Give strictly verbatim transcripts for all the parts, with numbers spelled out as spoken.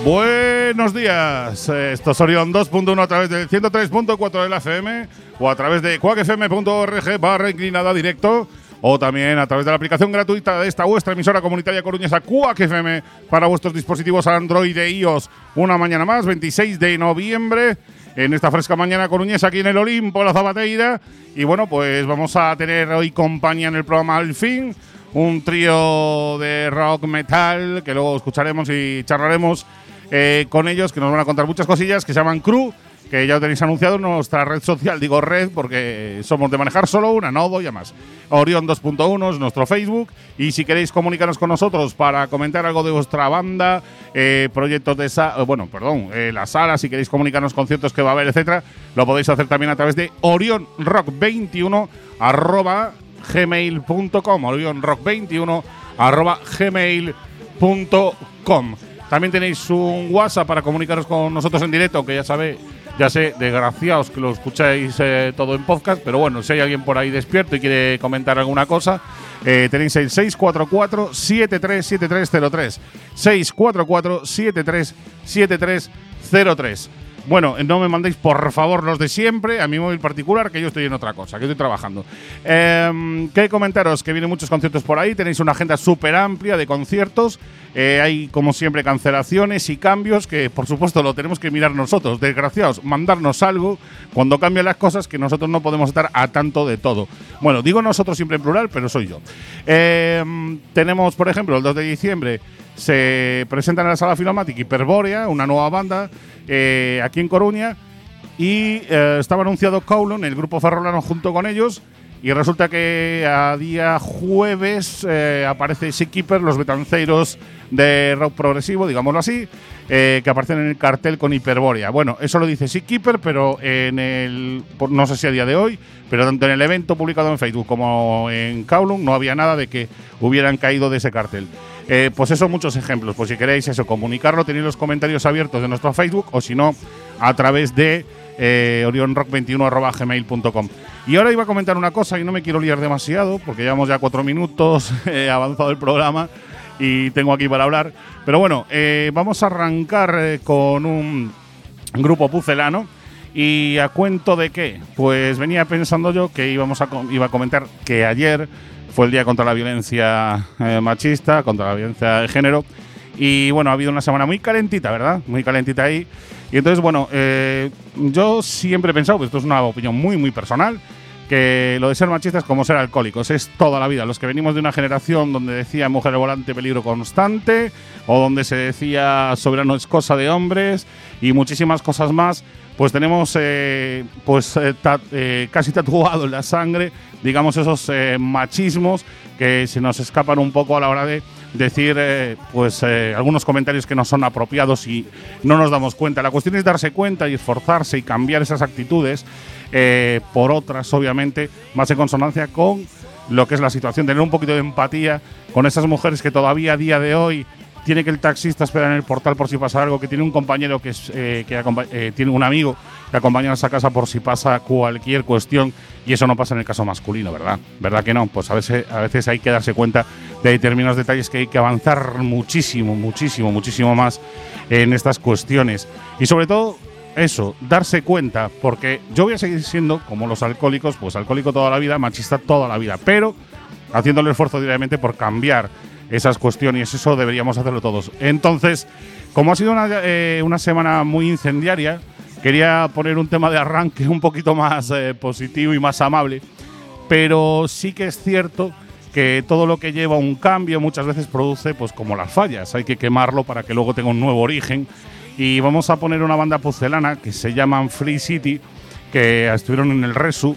Buenos días, esto es Orión dos punto uno a través del ciento tres punto cuatro de la F M o a través de cuac f m punto org barra inclinada directo o también a través de la aplicación gratuita de esta vuestra emisora comunitaria coruñesa Cuac F M para vuestros dispositivos Android e iOS. Una mañana más, veintiséis de noviembre, en esta fresca mañana coruñesa aquí en el Olimpo, la Zabateira. Y bueno, pues vamos a tener hoy compañía en el programa Al Fin, un trío de rock metal que luego escucharemos y charlaremos eh, con ellos, que nos van a contar muchas cosillas, que se llaman Crew, que ya lo tenéis anunciado en nuestra red social. Digo red porque somos de manejar solo una, no doy a más. Orión dos punto uno es nuestro Facebook, y si queréis comunicaros con nosotros para comentar algo de vuestra banda, eh, proyectos de sala, bueno, perdón, eh, la sala, si queréis comunicarnos conciertos que va a haber, etcétera, lo podéis hacer también a través de orión rock veintiuno arroba gmail punto com, orión rock veintiuno arroba gmail punto com. También tenéis un WhatsApp para comunicaros con nosotros en directo, que ya sabéis, ya sé, desgraciados que lo escucháis eh, todo en podcast, pero bueno, si hay alguien por ahí despierto y quiere comentar alguna cosa, eh, tenéis el seis cuatro cuatro, siete tres siete tres cero tres, seis cuatro cuatro, siete tres siete tres cero tres. Bueno, no me mandéis por favor los de siempre a mi móvil particular, que yo estoy en otra cosa, que estoy trabajando. Eh, ¿Qué comentaros? Que vienen muchos conciertos por ahí, tenéis una agenda súper amplia de conciertos. Eh, hay, como siempre, cancelaciones y cambios que, por supuesto, lo tenemos que mirar nosotros. Desgraciados, mandarnos algo cuando cambian las cosas, que nosotros no podemos estar a tanto de todo. Bueno, digo nosotros siempre en plural, pero soy yo. Eh, tenemos, por ejemplo, el dos de diciembre se presenta en la Sala Filomatic Hiperbórea, una nueva banda eh, aquí en Coruña, y eh, estaba anunciado Kowloon, el grupo ferrolano, junto con ellos. Y resulta que a día jueves eh, aparece Seakeeper, los betanceiros de rock progresivo, digámoslo así, eh, que aparecen en el cartel con Hiperbórea. Bueno, eso lo dice Seakeeper, pero en el, no sé si a día de hoy, pero tanto en el evento publicado en Facebook como en Kowloon no había nada de que hubieran caído de ese cartel. Eh, pues eso, muchos ejemplos. Pues si queréis eso, comunicarlo, tenéis los comentarios abiertos de nuestro Facebook, o si no, a través de eh, orión rock veintiuno arroba gmail punto com. Y ahora iba a comentar una cosa y no me quiero liar demasiado, porque llevamos ya cuatro minutos eh, avanzado el programa y tengo aquí para hablar. Pero bueno, eh, vamos a arrancar eh, con un grupo pucelano. ¿Y a cuento de qué? Pues venía pensando yo que íbamos a iba a comentar que ayer fue el día contra la violencia eh, machista, contra la violencia de género. Y bueno, ha habido una semana muy calentita, ¿verdad? Muy calentita ahí. Y entonces, bueno, eh, yo siempre he pensado, pues esto es una opinión muy, muy personal, que lo de ser machistas es como ser alcohólicos, es toda la vida. Los que venimos de una generación donde decía mujer al volante, peligro constante, o donde se decía soberano es cosa de hombres, y muchísimas cosas más, pues tenemos eh, pues eh, ta eh, casi tatuado en la sangre, digamos, esos eh, machismos que se nos escapan un poco a la hora de decir eh, pues eh, algunos comentarios que no son apropiados y no nos damos cuenta. La cuestión es darse cuenta y esforzarse y cambiar esas actitudes eh, por otras, obviamente, más en consonancia con lo que es la situación, tener un poquito de empatía con esas mujeres que todavía a día de hoy tiene que el taxista esperar en el portal por si pasa algo, que tiene un compañero que, es, eh, que eh, tiene un amigo que acompaña a esa casa por si pasa cualquier cuestión, y eso no pasa en el caso masculino, ¿verdad? ¿Verdad que no? Pues a veces, a veces hay que darse cuenta de determinados detalles, que hay que avanzar muchísimo, muchísimo, muchísimo más en estas cuestiones. Y sobre todo, eso, darse cuenta, porque yo voy a seguir siendo, como los alcohólicos, pues alcohólico toda la vida, machista toda la vida, pero haciendo el esfuerzo diariamente por cambiar esas cuestiones, eso deberíamos hacerlo todos. Entonces, como ha sido una, eh, una semana muy incendiaria, quería poner un tema de arranque un poquito más eh, positivo y más amable, pero sí que es cierto que todo lo que lleva un cambio muchas veces produce, pues como las fallas, hay que quemarlo para que luego tenga un nuevo origen. Y vamos a poner una banda pucelana que se llaman Free City, que estuvieron en el Resu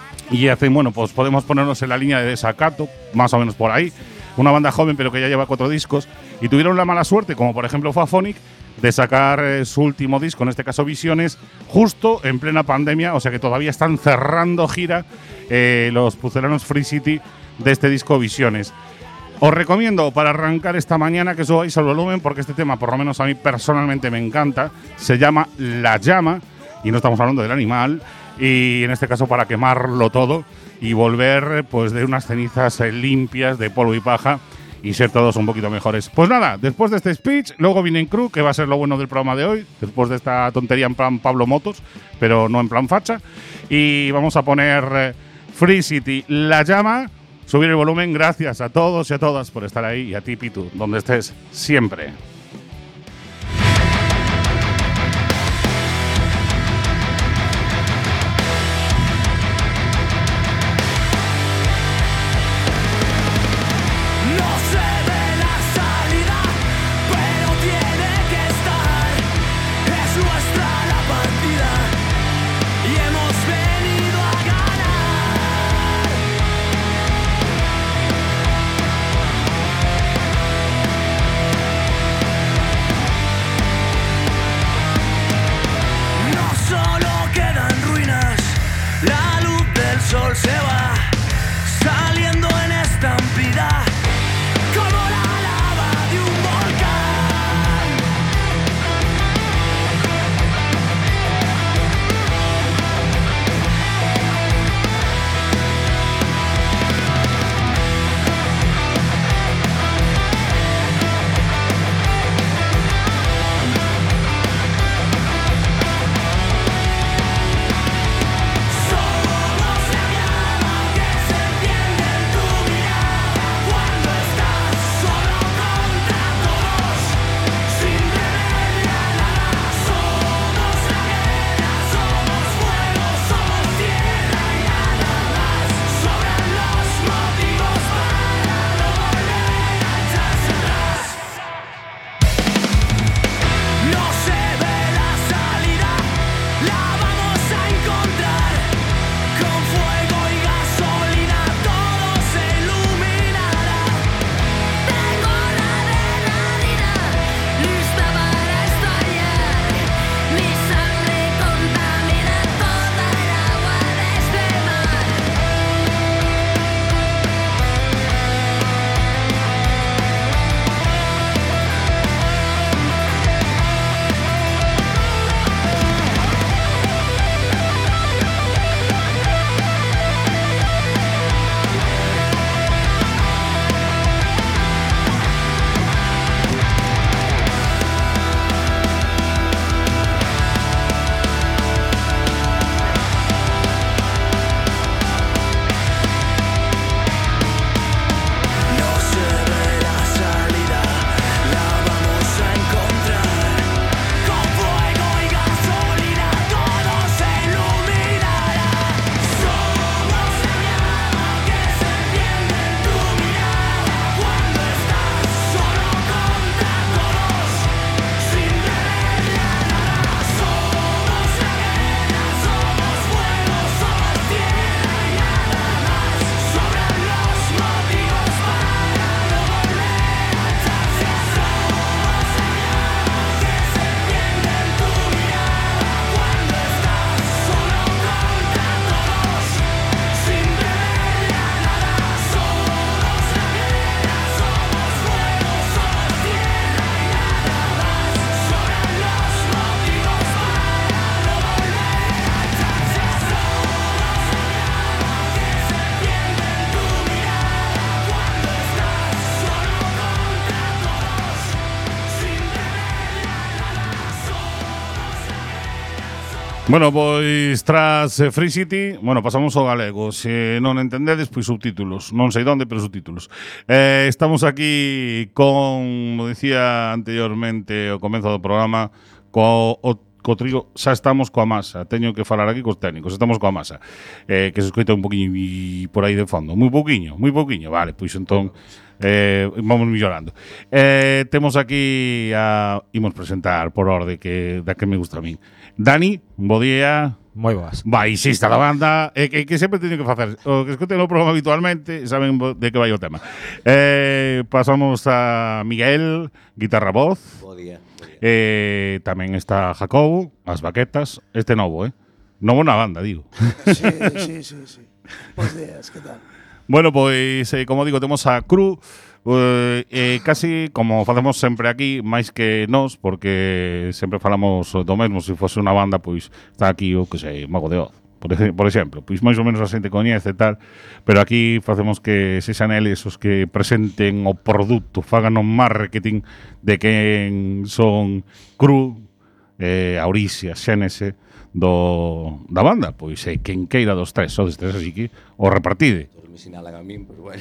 y hacen, bueno, pues podemos ponernos en la línea de desacato, más o menos por ahí. Una banda joven, pero que ya lleva cuatro discos, y tuvieron la mala suerte, como por ejemplo Fafonic, de sacar eh, su último disco, en este caso Visiones, justo en plena pandemia, o sea que todavía están cerrando gira eh, los pucelanos Free City de este disco Visiones. Os recomiendo para arrancar esta mañana que subáis al volumen, porque este tema, por lo menos a mí personalmente, me encanta. Se llama La Llama, y no estamos hablando del animal, y en este caso para quemarlo todo y volver pues de unas cenizas eh, limpias de polvo y paja, y ser todos un poquito mejores. Pues nada, después de este speech, luego viene en Crew, que va a ser lo bueno del programa de hoy, después de esta tontería en plan Pablo Motos, pero no en plan facha. Y vamos a poner eh, Free City, La Llama, subir el volumen. Gracias a todos y a todas por estar ahí, y a ti, Pitu, donde estés siempre. Bueno, pois tras eh, Free City, bueno, pasamos ao galego. Se non entendedes, pois subtítulos. Non sei onde, pero subtítulos. Eh, estamos aquí con, como dicía anteriormente ao comenzo do programa, co o co trigo, xa estamos coa masa. Teño que falar aquí cos técnicos, estamos coa masa. Eh, que se escoita un poquinho por aí de fondo. Muy pouquiño, muy pouquiño. Vale, pois entón eh, vamos mellorando. Eh, temos aquí a... Imos presentar por orde que da que me gusta a mí. Dani, bo día. Moi boas. Baixista da banda, e que, que sempre teño que facer. O que escoiten o programa habitualmente saben de que vai o tema. Eh, pasamos a Miguel, guitarra voz. Bo día. Eh, tamén está Jacobo, as baquetas. Este novo, eh? Novo na banda, digo. Sí, sí, sí, sí. Bos días, que tal? Bueno, pois, eh, como digo, temos a Cru, eh, eh, casi como facemos sempre aquí, máis que nós, porque sempre falamos do mesmo. Se fose unha banda, pois está aquí o que sei, Mago de Oz, por, ej- por exemplo, pois máis ou menos a xente coñece e tal, pero aquí facemos que sexan eles os que presenten o produto, fagan o marketing de quen son Cru, eh, Aurisia, Xénese do, da banda, pois é quen queira dos tres, sodes tres, así que o repartide. Todos me sinalan a min, pois bueno.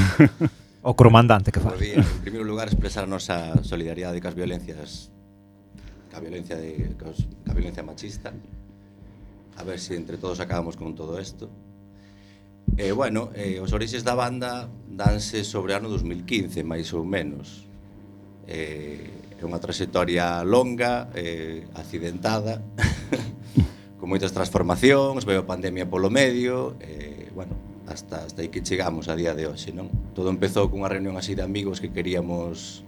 O cromandante que faz. Podía, en primeiro lugar, expresar a nosa solidaridade cas violencias ca violencia de cos, ca violencia machista. A ver se si entre todos acabamos con todo isto. Eh, bueno, eh, os orixes da banda danse sobre o ano dos mil quince, máis ou menos. Eh, é unha trayectoria longa, eh, accidentada, con moitas transformacións, veo a pandemia polo medio, eh, bueno, hasta, hasta aí que chegamos a día de hoxe, non? Todo empezou cunha reunión así de amigos que queríamos,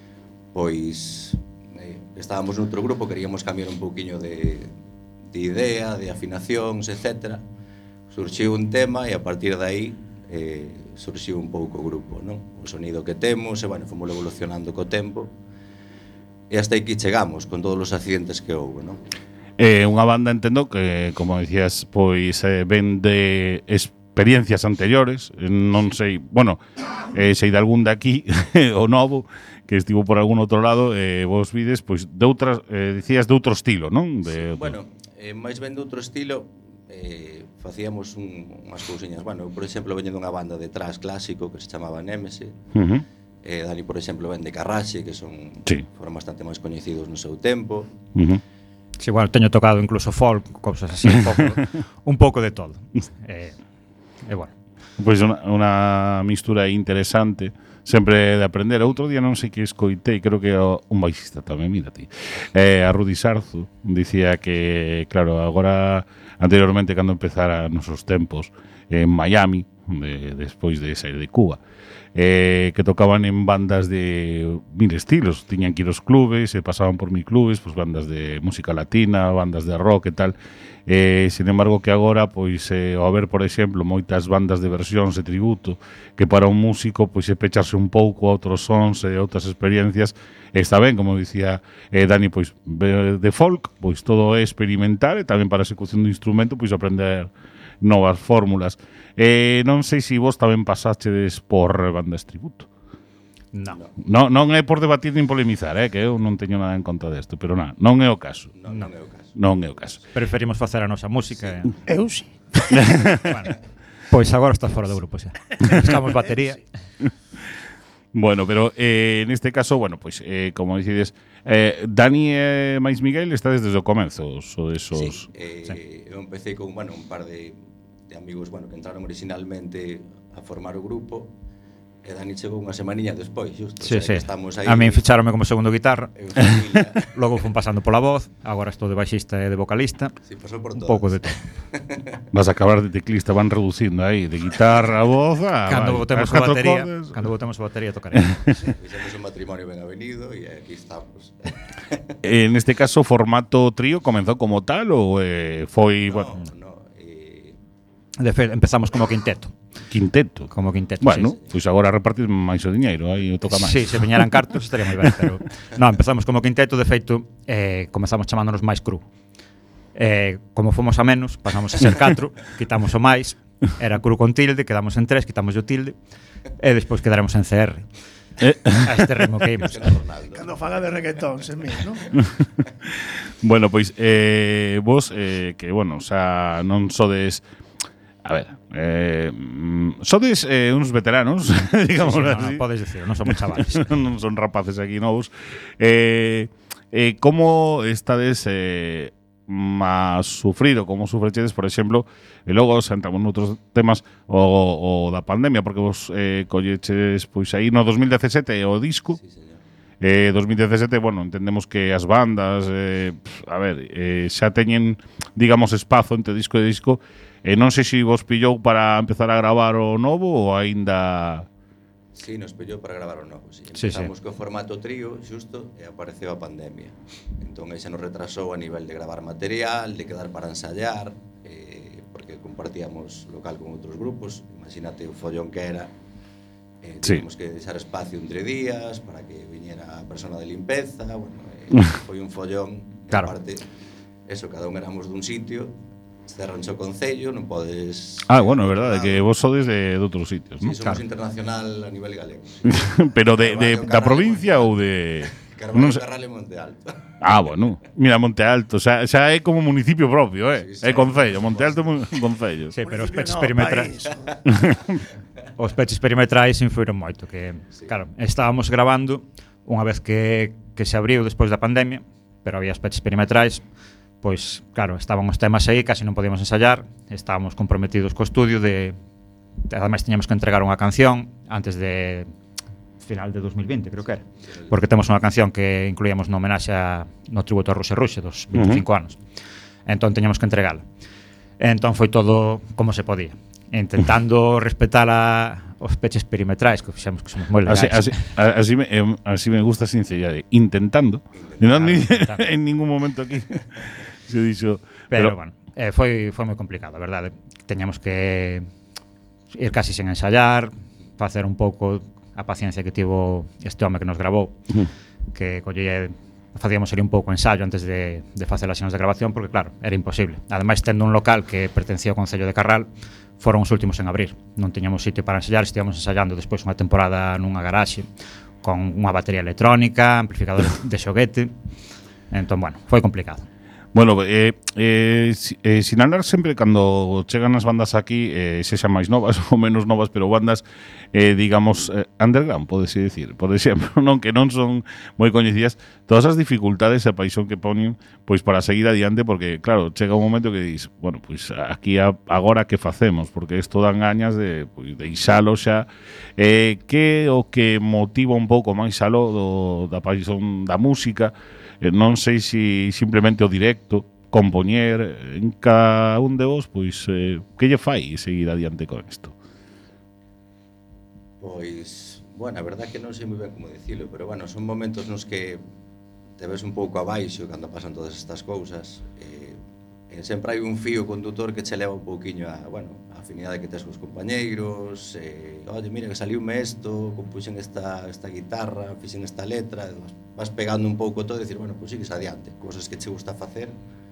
pois, eh, estábamos noutro grupo, queríamos cambiar un pouquiño de, de idea, de afinacións, etcétera. Surxiu un tema e a partir de aí eh, surxiu un pouco o grupo, non? O sonido que temos, e, bueno, fomos evolucionando co tempo, e hasta aí que chegamos, con todos os accidentes que houve, non? É eh, unha banda, entendo, que, como decías, pois eh, ven de experiencias anteriores, eh, non sei, bueno, eh, sei de algún de aquí, o novo, que estivo por algún outro lado, eh, vos vides, pois, de outras, eh, dicías de outro estilo, non? De, Sí, bueno, eh, máis ben de outro estilo, eh, facíamos un, unhas cousiñas. Bueno, eu, por exemplo, veño dunha banda de thrash clásico que se chamaba Némese. Uh -huh. eh, Dani, por exemplo, ven de Carraxe, que son sí. foron bastante máis coñecidos no seu tempo. Uh -huh. Sí, bueno, teño tocado incluso folk, cousas así, un pouco, un pouco de todo. E eh, eh, bueno. Pois unha, unha mistura interesante, sempre de aprender. Outro día non sei que escoitei, creo que un baixista tamén, mira ti. Eh, a Rudi Sarzu dicía que, claro, agora anteriormente cando empezara nosos tempos en Miami, de, despois de sair de Cuba, eh, que tocaban en bandas de mil estilos, tiñan que ir aos clubes, e pasaban por mil clubes, pues bandas de música latina, bandas de rock e tal. Eh, sin embargo, que agora, pois, eh, ao haber, por exemplo, moitas bandas de versións e tributo, que para un músico, pois, é pecharse un pouco a outros sons e outras experiencias, está ben, como dicía eh, Dani, pois, de folk, pois, todo é experimentar, e tamén para a execución do instrumento, pois, aprender novas fórmulas. Eh, non sei se vos tamén pasachedes por bandas tributo. No. No, non é por debatir nin polemizar, eh, que eu non teño nada en contra desto, pero na, non é o caso. Non, non é o caso. Non é o caso. Preferimos facer a nosa música. Sí. E... Eu sí. Bueno, pois agora estás fora do grupo, xa. Buscamos batería. Bueno, pero eh, neste caso, bueno, pois, eh, como decides, eh, Dani e máis Miguel está desde o comenzo, so esos... Sí, eh, sí. Eu empecé con, bueno, un par de, de amigos, bueno, que entraron originalmente a formar o grupo, e Dani chegou unha semaniña despois, xusto. Sí, o sea, sí. que estamos aí. A min ficháronme como segundo guitarra. En familia. Logo fun pasando pola voz, agora estou de baixista e de vocalista. Sí, pasou por Un todas. pouco de todo. Vas a acabar de teclista, van reducindo aí, de guitarra a voz, a... Cando vai, botemos as a catro batería, cordas. cando botemos a batería tocaremos. Sí, fixemos un matrimonio ben avenido e aquí estamos. En este caso, formato trío comenzou como tal ou eh, foi, No, bueno, no, eh, De feito, empezamos como quinteto. quinteto? Como quinteto, Bueno, sí. pois agora repartir máis o diñeiro, aí o toca máis. Sí, se viñeran cartos estaría moi ben, pero no, empezamos como quinteto, de feito, eh, comezamos chamándonos máis Cru. Eh, como fomos a menos, pasamos a ser catro, quitamos o máis, era Cru con tilde, quedamos en tres, quitamos o tilde, e despois quedaremos en C R. Eh. A este ritmo que imos. que no Ronaldo. Cando faga de reggaetón, se mí, non? Bueno, pois eh, vos eh, que, bueno, o sea, non sodes... A ver, eh, mm, sodes eh, uns veteranos, digamos Sí, sí, no, así. no, podes dicir, non somos chavales. Non son rapaces aquí novos. Eh, eh, como estades eh, máis sufrido, como sufrechedes, por exemplo, e logo entramos noutros temas o, o da pandemia, porque vos eh, colleches pois aí no dos mil dezasete o disco. Sí, señor. Eh, dos mil dezasete, bueno, entendemos que as bandas, eh, pf, a ver, eh, xa teñen, digamos, espazo entre disco e disco. E non sei se vos pillou para empezar a gravar o novo ou aínda... Sí, nos pillou para gravar o novo, sí. Sí, Empezamos sí. co formato trío, xusto, e apareceu a pandemia. Entón, aí se nos retrasou a nivel de gravar material, de quedar para ensayar, eh, porque compartíamos local con outros grupos. Imagínate o follón que era. Eh, Sí. Tivemos que deixar espacio entre días para que viñera a persona de limpeza. Bueno, eh, foi un follón. Claro. Aparte, eso, cada un éramos dun sitio, cerranse o Concello, non podes... Ah, bueno, é verdade, que vos sodes de, de outros sitios, Sí, non? somos internacional a nivel galego. Sí. Pero de, de, Carballo, da Carral provincia e ou Monte de... Carballo, non sei. Carral e Monte Alto. Ah, bueno. Mira, Monte Alto, xa, xa é como municipio propio, eh? Sí, sí. É concello, Monte Alto é un concello. Sí, pero os Municipio peches no, perimetrais, país. os peches perimetrais influíron moito, que Sí. claro, estábamos grabando unha vez que, que se abriu despois da pandemia, pero había os peches perimetrais, pois claro, estaban os temas aí, casi non podíamos ensayar, estábamos comprometidos co estudio de, de ademais tiñamos que entregar unha canción antes de final de dos mil vinte, creo que era. Porque temos unha canción que incluíamos no homenaxe a, no tributo a Ruxe Ruxe dos veinticinco uh -huh. anos. Entón teñamos que entregala. Entón foi todo como se podía, intentando respetar a os peches perimetrais que fixemos que somos moi legais. Así, así, así, me, eh, así me gusta sinceridade, intentando. Non ni, en ningún momento aquí se dixo. Pero, pero bueno, eh, foi foi moi complicado, a verdade. Teñamos que ir casi sen ensayar, facer un pouco a paciencia que tivo este home que nos grabou, uh -huh. que collía, facíamos ali un pouco ensayo antes de, de facer as xenas de grabación, porque claro, era imposible. Ademais, tendo un local que pertencía ao Concello de Carral, foron os últimos en abrir. Non tiñamos sitio para ensayar, estivamos ensayando despois unha temporada nunha garaxe con unha batería electrónica, amplificador de xoguete. Entón, bueno, foi complicado. Bueno, eh, eh, eh, sinalar sempre cando chegan as bandas aquí, eh, sexan máis novas ou menos novas, pero bandas, eh, digamos, eh, underground, podese dicir, por exemplo, non que non son moi coñecidas, todas as dificultades e a paixón que poñen pois para seguir adiante, porque, claro, chega un momento que dis, bueno, pois aquí a, agora que facemos, porque isto dan gañas de pois, deixalo xa. Eh, que o que motiva un pouco máis aló do, da paixón da música? Eh, non sei se si simplemente o directo, compoñer, en cada un de vos, pois, eh, que lle fai seguir adiante con isto? Pois, bueno, a verdad que non sei moi ben como dicilo, pero bueno, son momentos nos que te ves un pouco abaixo cando pasan todas estas cousas. Eh, e sempre hai un fío condutor que che leva un pouquiño a, bueno, a afinidade que tes cos compañeiros, eh, oye, mira que saliume isto, compuxen esta, esta guitarra, fixen esta letra, vas pegando un pouco todo e dicir, bueno, pois sigues adiante, cousas que che gusta facer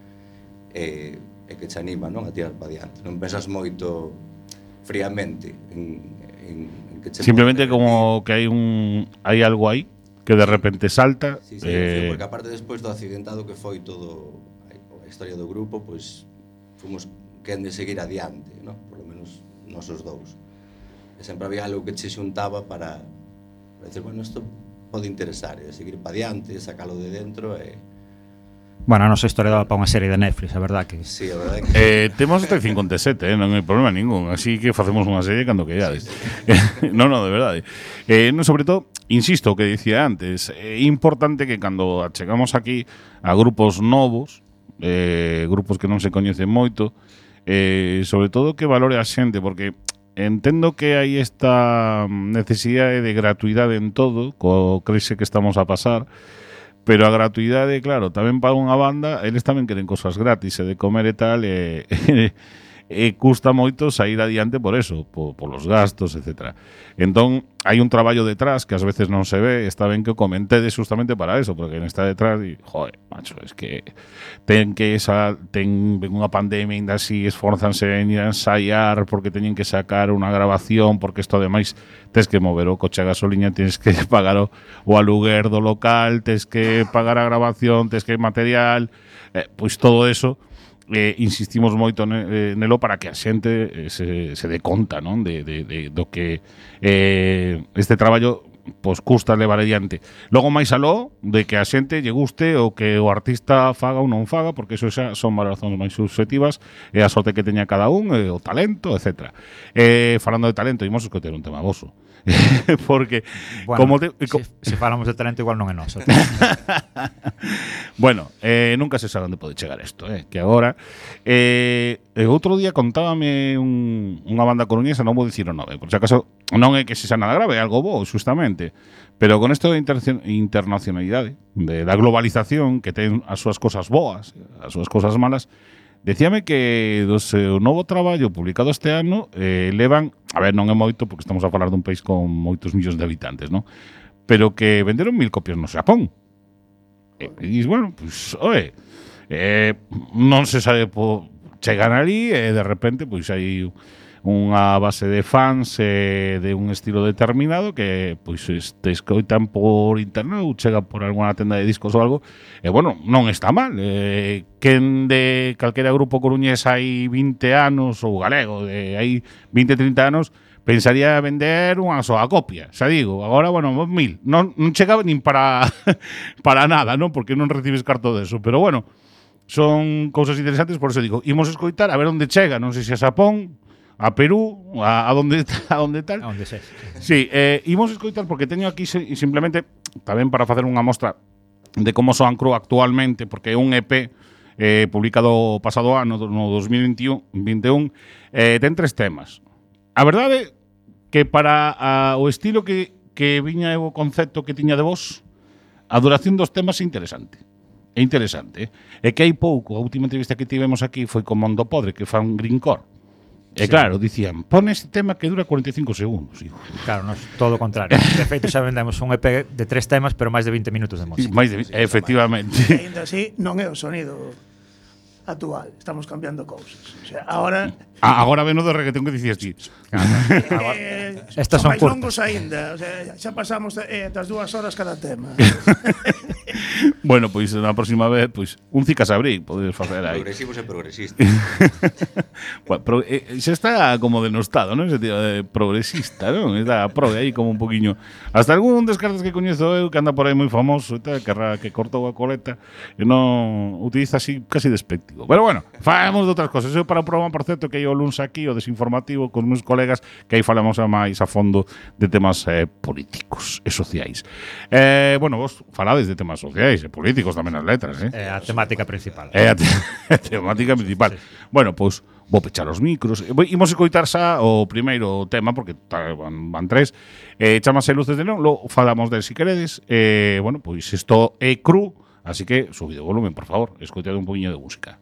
e, e que che anima, non, a tirar para adiante. Non pensas moito fríamente en, en, en que che simplemente como que hai un hai algo aí que de repente salta. Sí, sí, eh... porque aparte despois do accidentado que foi todo a historia do grupo, pois fomos quen de seguir adiante, non? Por lo menos nosos dous. E sempre había algo que che xuntaba para, para decir, bueno, isto pode interesar, e seguir para adiante, sacalo de dentro e... Bueno, a nosa historia daba para unha serie de Netflix, a verdad que... Sí, a verdade que... Eh, temos hasta cincuenta e sete, eh, non hai problema ningún, así que facemos unha serie cando queirades. non, non, de verdade. Eh, no, sobre todo, insisto, o que dicía antes, é importante que cando chegamos aquí a grupos novos, eh, grupos que non se coñecen moito, eh, sobre todo que valore a xente, porque entendo que hai esta necesidade de gratuidade en todo, co crise que estamos a pasar, pero a gratuidade, claro, tamén para unha banda, eles tamén queren cosas gratis, e de comer e tal, e, e, e custa moito sair adiante por eso, por, por los gastos, etcétera. Entón, hai un traballo detrás que ás veces non se ve, está ben que o comentedes justamente para eso, porque quen está detrás di, joder, macho, es que ten que esa, ten unha pandemia ainda así, esforzanse en ir a ensaiar porque teñen que sacar unha grabación, porque isto ademais tes que mover o coche a gasoliña, tens que pagar o, o aluguer do local, tes que pagar a grabación, tes que material, eh, pois todo eso. Eh, insistimos moito ne, eh, nelo para que a xente eh, se, se dé conta, non? De, de, de, do que eh, este traballo pois custa levar adiante. Logo máis aló de que a xente lle guste o que o artista faga ou non faga, porque eso xa son valoracións máis subjetivas, e a sorte que teña cada un, e o talento, etcétera. Eh, falando de talento, imos escoter un tema voso. porque bueno, como te, se, se falamos de talento igual non é noso. Bueno, eh, nunca se sabe onde pode chegar isto, eh, que agora eh, outro día contábame un, unha banda coruñesa, non vou dicir o nome, por se acaso non é que se xa nada grave, é algo bo, justamente, pero con isto de inter internacionalidade, de, da globalización, que ten as súas cosas boas, as súas cosas malas, decíame que do seu novo traballo publicado este ano eh, levan, a ver, non é moito porque estamos a falar dun país con moitos millóns de habitantes, non? Pero que venderon mil copias no Xapón. E, e dis, bueno, pois, pues, oe, eh, non se sabe po, chegan ali e de repente pois hai unha base de fans eh, de un estilo determinado que pois te escoitan por internet ou chega por alguna tenda de discos ou algo e bueno, non está mal eh, quen de calquera grupo coruñés hai vinte anos ou galego de hai vinte, trinta anos pensaría vender unha soa copia, xa digo, agora, bueno, mil non, non chegaba nin para para nada, non? Porque non recibes carto deso, pero bueno, son cousas interesantes, por eso digo, imos escoitar a ver onde chega, non sei se a Xapón, a Perú, a, a donde a donde tal. A onde sei. Sí, eh, imos escoitar porque teño aquí se, simplemente tamén para facer unha mostra de como soan Cru actualmente, porque é un E P eh, publicado o pasado ano, no dos mil veintiún, veintiún, eh, ten tres temas. A verdade que para a, o estilo que, que viña o concepto que tiña de vos, a duración dos temas é interesante. É interesante. É que hai pouco, a última entrevista que tivemos aquí foi con Mondo Podre, que fa un greencore. E sí. Claro, dicían, pon este tema que dura cuarenta e cinco segundos. Digo. Claro, nos todo o contrario. De feito, xa vendemos un E P de tres temas, pero máis de vinte minutos de música. Máis de, sí, efectivamente. E ainda así, non é o sonido actual. Estamos cambiando cousas. O sea, ahora... Ah, agora veno do reggaetón que dicías ti. Claro. eh, Estas son máis curtas. longos aínda. O sea, xa pasamos eh, das dúas horas cada tema. Bueno, pois na próxima vez, pois un Cicas Abric podes facer aí. Progresivos e progresistas. Bueno, pro, eh, xa está como denostado, non? Ese tío de progresista, non? Está pro aí como un poquiño. Hasta algún Descartes que coñezo eu que anda por aí moi famoso, e tal, que, que cortou a coleta e non utiliza así casi despectivo. Pero bueno, falamos de outras cosas. Eu para o programa, por certo, que hai o luns aquí, o desinformativo, con meus colegas, que aí falamos máis a fondo de temas eh, políticos e sociais. Eh, bueno, vos falades de temas sociais e políticos tamén as letras, eh? É a temática principal. É a, te a temática principal. Sí. Bueno, pois vou pechar os micros. Imos escoitar xa o primeiro tema, porque van, van tres. Eh, chamase Luces de Neón, lo falamos del si queredes. Eh, bueno, pois isto é Cru, así que subido o volumen, por favor. Escoitade un poquinho de música.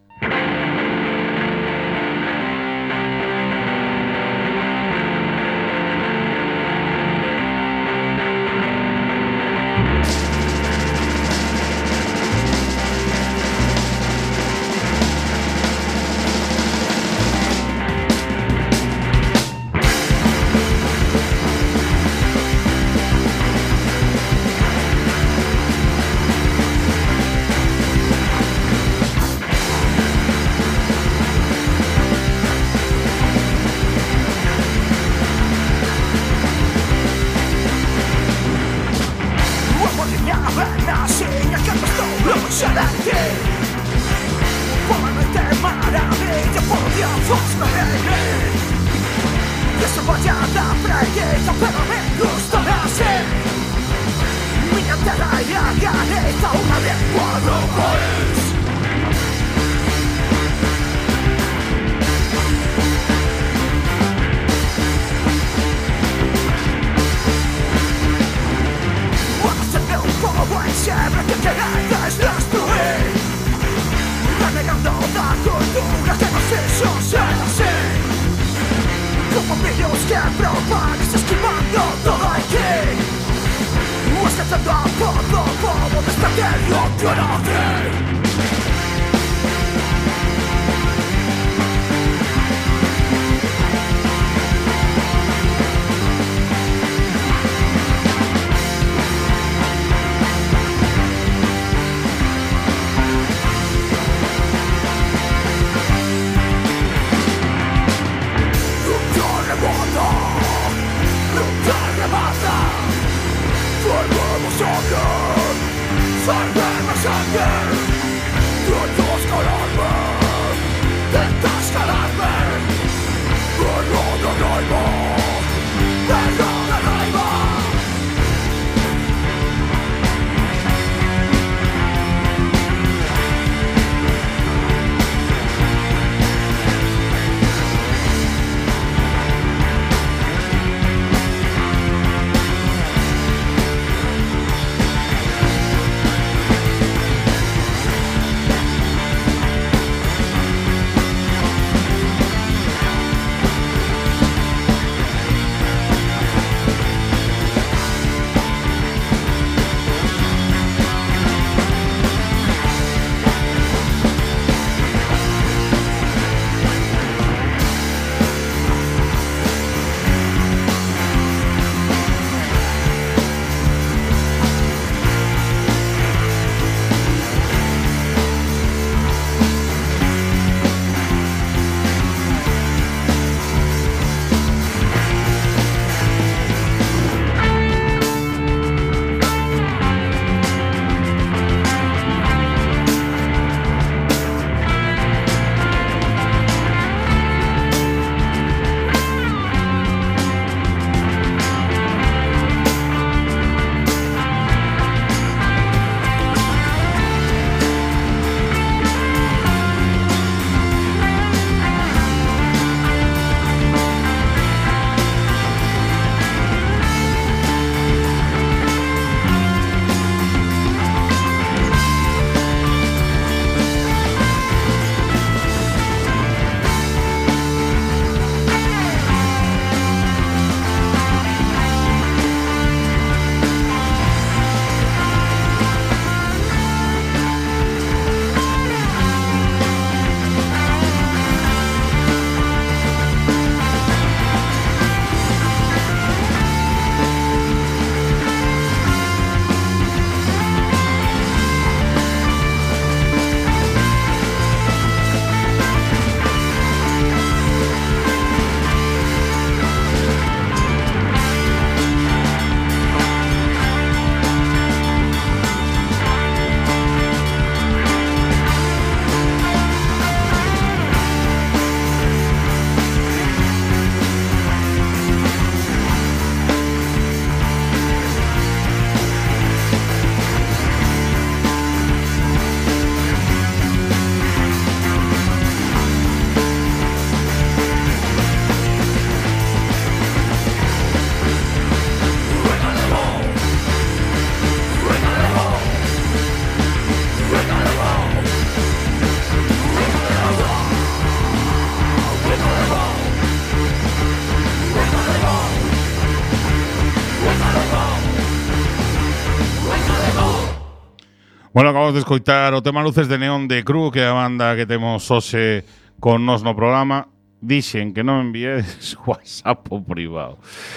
Bueno, acabamos de escoitar o tema Luces de Neón de Cru, que é a banda que temos hoxe con nos no programa. Dixen que non envies WhatsApp o privado.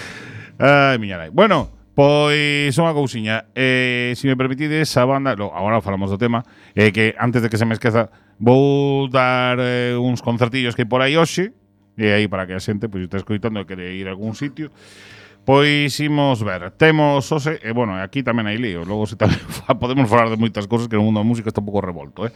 Ai, miña nai. Bueno, pois unha cousiña. Eh, se me permitides, a banda... Lo, agora falamos do tema. Eh, que antes de que se me esqueza, vou dar eh, uns concertillos que hai por aí hoxe. E aí para que a xente pois, está escoitando e quere ir a algún sitio. Pois imos ver, temos hoxe, e bueno, aquí tamén hai lío, logo se tamén podemos falar de moitas cousas que no mundo da música está un pouco revolto, eh.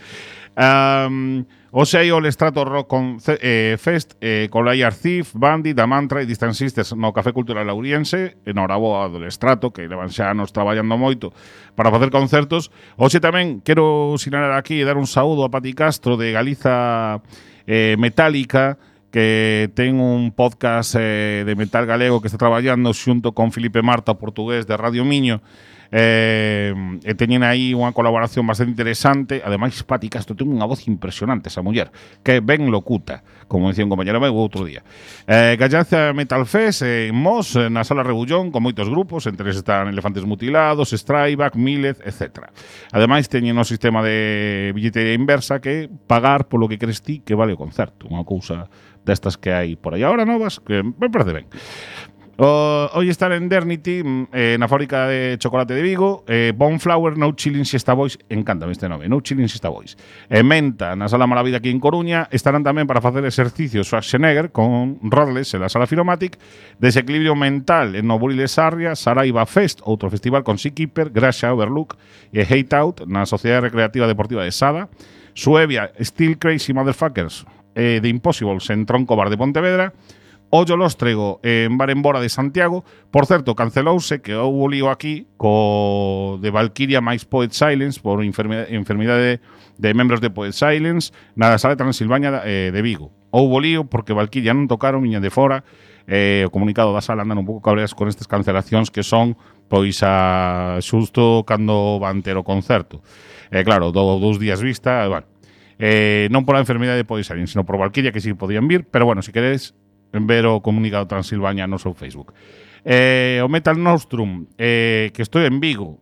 Um, hoxe hai o Lestrato Rock con, eh, Fest eh, con Liar Thief, Bandit, Da Mantra e Distant Sisters no Café Cultural Lauriense, en Noraboa do Lestrato, que levan xa anos traballando moito para facer concertos. Hoxe tamén quero sinalar aquí e dar un saúdo a Pati Castro de Galiza eh, Metálica, que ten un podcast eh, de metal galego que está traballando xunto con Filipe Marta, portugués de Radio Miño, eh, e teñen aí unha colaboración bastante interesante. Ademais, Pati Castro ten unha voz impresionante, esa muller, que é ben locuta, como decía un compañero meu outro día. eh, Gallaza Metal Fest en Mos, na Sala Rebullón, con moitos grupos, entre eles están Elefantes Mutilados, Strayback, Mílez, etcétera. Ademais, teñen un sistema de billetería inversa que pagar polo que crees ti que vale o concerto, unha cousa destas que hai por aí agora novas, que me parece ben. O, hoy estar en Dernity, eh, na fábrica de chocolate de Vigo, eh, Bonflower, No Chillin' Siesta Boys, encántame este nome, No Chillin' Siesta Boys. E Menta, na Sala Maravilla aquí en Coruña, estarán tamén para facer exercicios Schwarzenegger con Rodles en la Sala Filomatic, Desequilibrio Mental en no Buril de Sarria, Saraiva Fest, outro festival con Seakeeper, Graxa, Overlook e Hate Out na Sociedade Recreativa Deportiva de Sada, Suevia, Still Crazy Motherfuckers, Eh, de Impossibles en Tronco Bar de Pontevedra, Ollo Lóstrego en Bar en Bora de Santiago. Por certo, cancelouse que houve lío aquí co de Valkyria máis Poet Silence por enfermidade, enfermidade de, de membros de Poet Silence na Sala de Transilvania eh, de Vigo. Houve lío porque Valkyria non tocaron, viña de fora. Eh, o comunicado da sala andan un pouco cabreas con estas cancelacións que son pois a xusto cando van ter o concerto. Eh, claro, do, dous días vista, bueno, Eh, non pola enfermidade de Poet Silence, sino por Valkyria, que si sí podían vir, pero bueno, se si queredes ver o comunicado Transilvania no seu Facebook. Eh, o Metal Nostrum, eh, que estou en Vigo